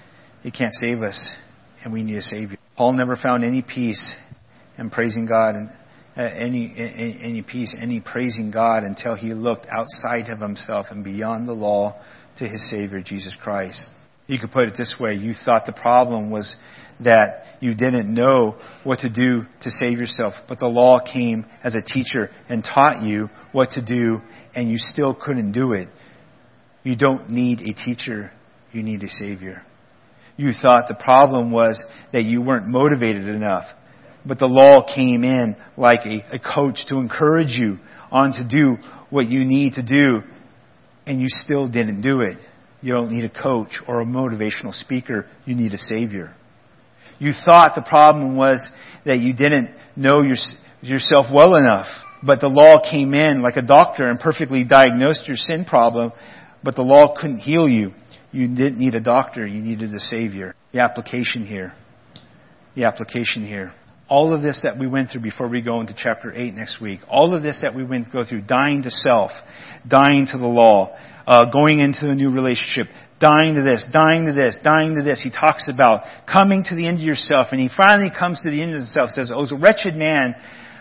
it can't save us, and we need a Savior. Paul never found any peace in praising God and uh, any, any any peace, any praising God until he looked outside of himself and beyond the law to his Savior, Jesus Christ. You could put it this way: you thought the problem was that you didn't know what to do to save yourself, but the law came as a teacher and taught you what to do, and you still couldn't do it. You don't need a teacher, you need a Savior. You thought the problem was that you weren't motivated enough, but the law came in like a, a coach to encourage you on to do what you need to do, and you still didn't do it. You don't need a coach or a motivational speaker, you need a Savior. You thought the problem was that you didn't know your, yourself well enough, but the law came in like a doctor and perfectly diagnosed your sin problem, but the law couldn't heal you. You didn't need a doctor, you needed a Savior. The application here. The application here. All of this that we went through before we go into chapter eight next week, all of this that we went go through, dying to self, dying to the law, uh, going into a new relationship, dying to this, dying to this, dying to this. He talks about coming to the end of yourself, and he finally comes to the end of himself and says, "Oh, wretched man,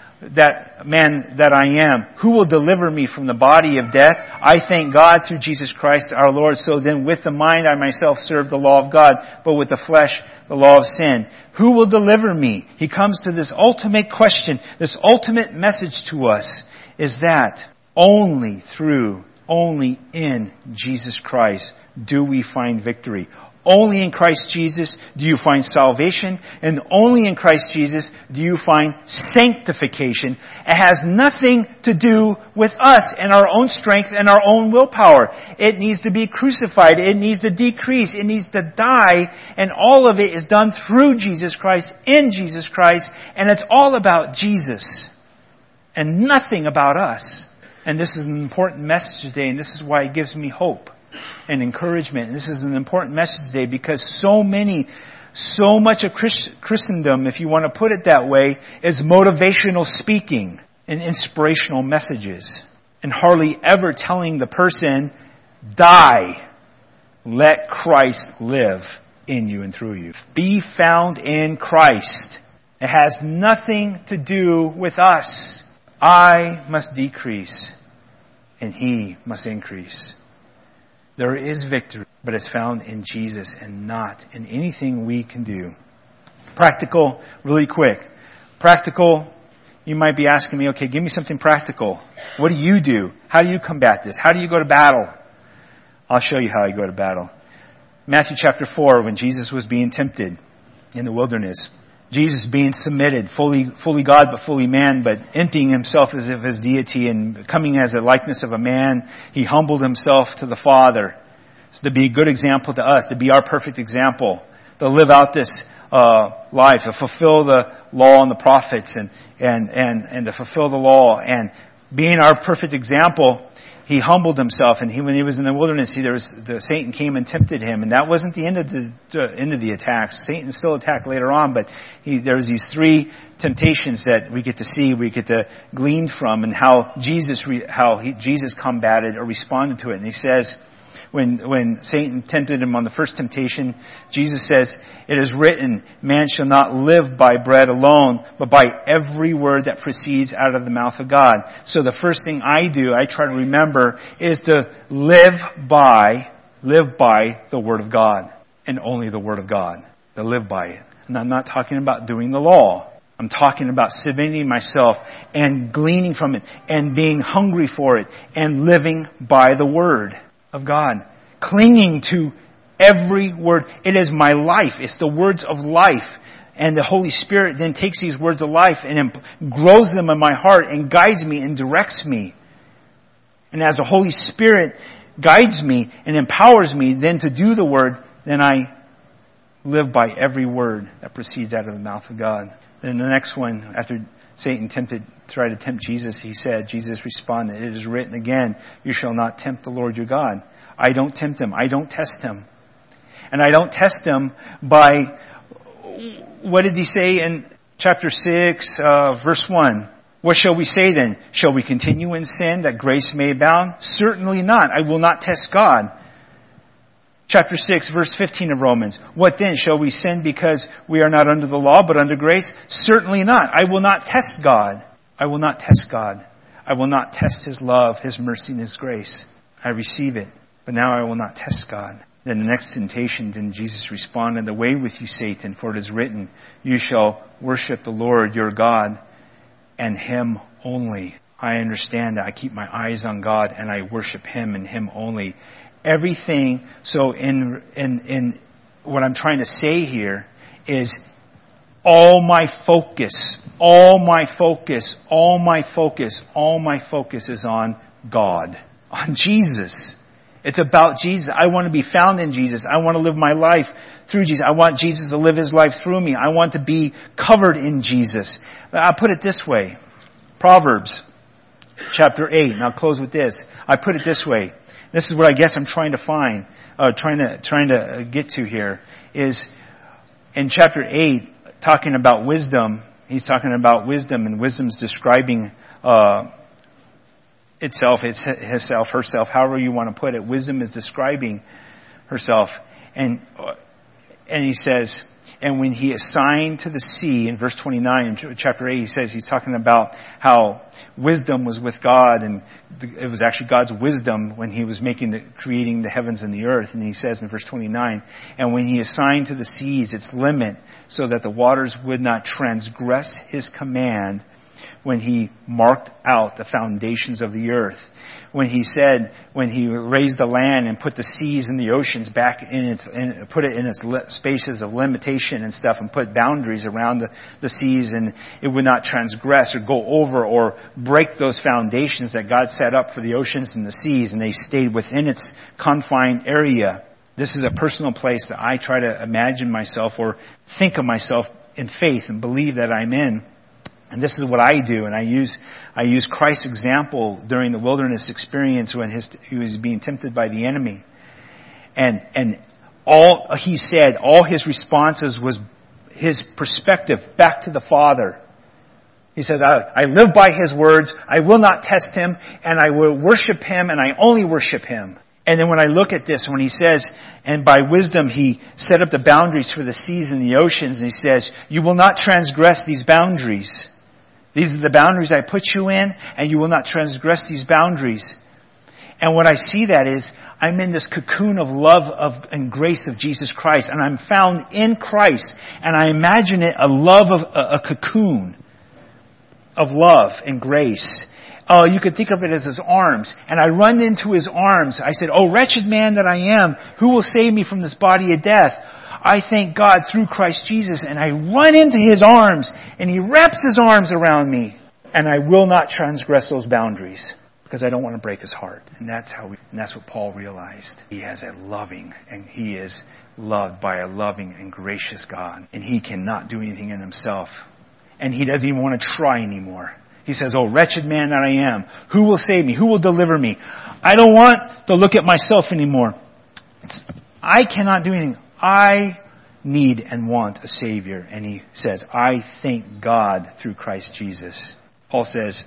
that man that I am, who will deliver me from the body of death? I thank God through Jesus Christ our Lord. So then with the mind I myself serve the law of God, but with the flesh the law of sin. Who will deliver me?" He comes to this ultimate question, this ultimate message to us is that only through, only in Jesus Christ do we find victory. Only in Christ Jesus do you find salvation, and only in Christ Jesus do you find sanctification. It has nothing to do with us and our own strength and our own willpower. It needs to be crucified. It needs to decrease. It needs to die, and all of it is done through Jesus Christ, in Jesus Christ, and it's all about Jesus and nothing about us. And this is an important message today, and this is why it gives me hope and encouragement. And this is an important message today because so many, so much of Christendom, if you want to put it that way, is motivational speaking and inspirational messages, and hardly ever telling the person, die, let Christ live in you and through you. Be found in Christ. It has nothing to do with us. I must decrease and He must increase. There is victory, but it's found in Jesus and not in anything we can do. Practical, really quick. Practical, you might be asking me, okay, give me something practical. What do you do? How do you combat this? How do you go to battle? I'll show you how I go to battle. Matthew chapter four, when Jesus was being tempted in the wilderness. Jesus being submitted, fully fully God but fully man, but emptying himself as if his deity and coming as a likeness of a man, he humbled himself to the Father. So to be a good example to us, to be our perfect example, to live out this uh, life, to fulfill the law and the prophets, and, and, and, and to fulfill the law. And being our perfect example, he humbled himself, and he, when he was in the wilderness, he, there was, the Satan came and tempted him, and that wasn't the end of the, the end of the attacks. Satan still attacked later on, but he, there was these three temptations that we get to see, we get to glean from, and how Jesus re, how he, Jesus combated or responded to it. And he says, when when Satan tempted him on the first temptation, Jesus says, "It is written, man shall not live by bread alone, but by every word that proceeds out of the mouth of God." So the first thing I do, I try to remember, is to live by, live by the Word of God, and only the Word of God. To live by it. And I'm not talking about doing the law. I'm talking about submitting myself and gleaning from it, and being hungry for it, and living by the Word of God. Clinging to every word. It is my life. It's the words of life. And the Holy Spirit then takes these words of life and grows them in my heart and guides me and directs me. And as the Holy Spirit guides me and empowers me then to do the word, then I live by every word that proceeds out of the mouth of God. Then the next one, after Satan tempted, tried to tempt Jesus, he said, Jesus responded, it is written again, you shall not tempt the Lord your God. I don't tempt him. I don't test him. And I don't test him by, what did he say in chapter six, uh, verse one? What shall we say then? Shall we continue in sin that grace may abound? Certainly not. I will not test God. Chapter six, verse fifteen of Romans. What then? Shall we sin because we are not under the law but under grace? Certainly not. I will not test God. I will not test God. I will not test His love, His mercy, and His grace. I receive it. But now I will not test God. Then the next temptation, then Jesus responded, away with you, Satan, for it is written, you shall worship the Lord your God and Him only. I understand that I keep my eyes on God and I worship Him and Him only. Everything, so in, in, in what I'm trying to say here is all my focus, all my focus, all my focus, all my focus is on God, on Jesus. It's about Jesus. I want to be found in Jesus. I want to live my life through Jesus. I want Jesus to live His life through me. I want to be covered in Jesus. I'll put it this way. Proverbs chapter eight. And I'll close with this. I put it this way. This is what I guess I'm trying to find, uh, trying to, trying to get to here is in chapter eight, talking about wisdom. He's talking about wisdom, and wisdom's describing, uh, itself, it's himself, herself, however you want to put it. Wisdom is describing herself. And, and he says, and when he assigned to the sea, in verse twenty-nine, in chapter eight, he says, he's talking about how wisdom was with God, and it was actually God's wisdom when He was making the, creating the heavens and the earth. And he says in verse twenty-nine, and when He assigned to the seas its limit, so that the waters would not transgress His command, when He marked out the foundations of the earth. When He said, when He raised the land and put the seas and the oceans back in its, in, put it in its li- spaces of limitation and stuff, and put boundaries around the, the seas, and it would not transgress or go over or break those foundations that God set up for the oceans and the seas, and they stayed within its confined area. This is a personal place that I try to imagine myself or think of myself in faith and believe that I'm in. And this is what I do, and I use I use Christ's example during the wilderness experience when his, he was being tempted by the enemy. And and all he said, all his responses was his perspective back to the Father. He says, I, I live by His words, I will not test Him, and I will worship Him, and I only worship Him. And then when I look at this, when he says, and by wisdom He set up the boundaries for the seas and the oceans, and He says, you will not transgress these boundaries. These are the boundaries I put you in, and you will not transgress these boundaries. And what I see that is, I'm in this cocoon of love of and grace of Jesus Christ, and I'm found in Christ, and I imagine it a love of a, a cocoon of love and grace. Oh, you could think of it as His arms. And I run into His arms. I said, oh, wretched man that I am, who will save me from this body of death? I thank God through Christ Jesus, and I run into His arms, and He wraps His arms around me, and I will not transgress those boundaries, because I don't want to break His heart. And that's how we, and that's what Paul realized. He has a loving, and he is loved by a loving and gracious God, and he cannot do anything in himself, and he doesn't even want to try anymore. He says, oh, wretched man that I am, who will save me? Who will deliver me? I don't want to look at myself anymore. It's, I cannot do anything. I need and want a Savior. And he says, I thank God through Christ Jesus. Paul says,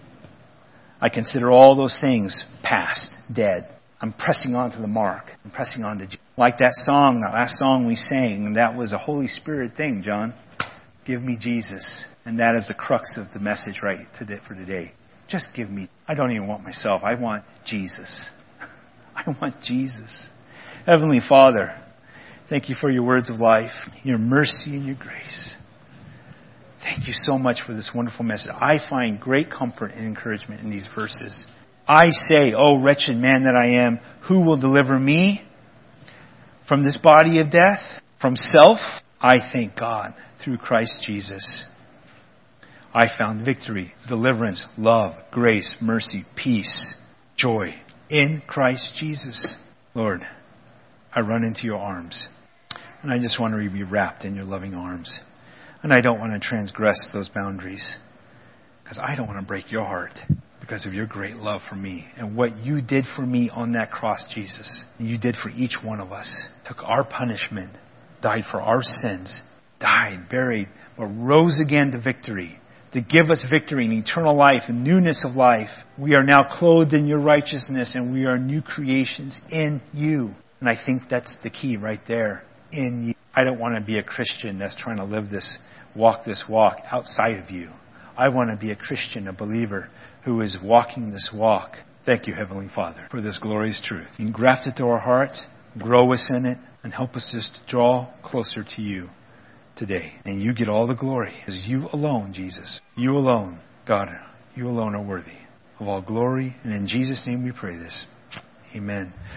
I consider all those things past, dead. I'm pressing on to the mark. I'm pressing on to Jesus. Like that song, that last song we sang, and that was a Holy Spirit thing, John. Give me Jesus. And that is the crux of the message right today, for today. Just give me. I don't even want myself. I want Jesus. I want Jesus. Heavenly Father, thank You for Your words of life, Your mercy and Your grace. Thank You so much for this wonderful message. I find great comfort and encouragement in these verses. I say, oh, wretched man that I am, who will deliver me from this body of death? From self? I thank God through Christ Jesus. I found victory, deliverance, love, grace, mercy, peace. joy in Christ Jesus. Lord, I run into your arms. And I just want to be wrapped in your loving arms. And I don't want to transgress those boundaries. Because I don't want to break your heart. Because of your great love for me. And what you did for me on that cross, Jesus. You did for each one of us. Took our punishment. Died for our sins. Died, buried, but rose again to victory. To give us victory and eternal life and newness of life. We are now clothed in your righteousness. And we are new creations in you. And I think that's the key right there. In you. I don't want to be a Christian that's trying to live this, walk this walk outside of you. I want to be a Christian, a believer who is walking this walk. Thank you, Heavenly Father, for this glorious truth. You graft it to our hearts, grow us in it, and help us just to draw closer to you today. And you get all the glory. Because you alone, Jesus, you alone, God, you alone are worthy of all glory. And in Jesus' name we pray this. Amen.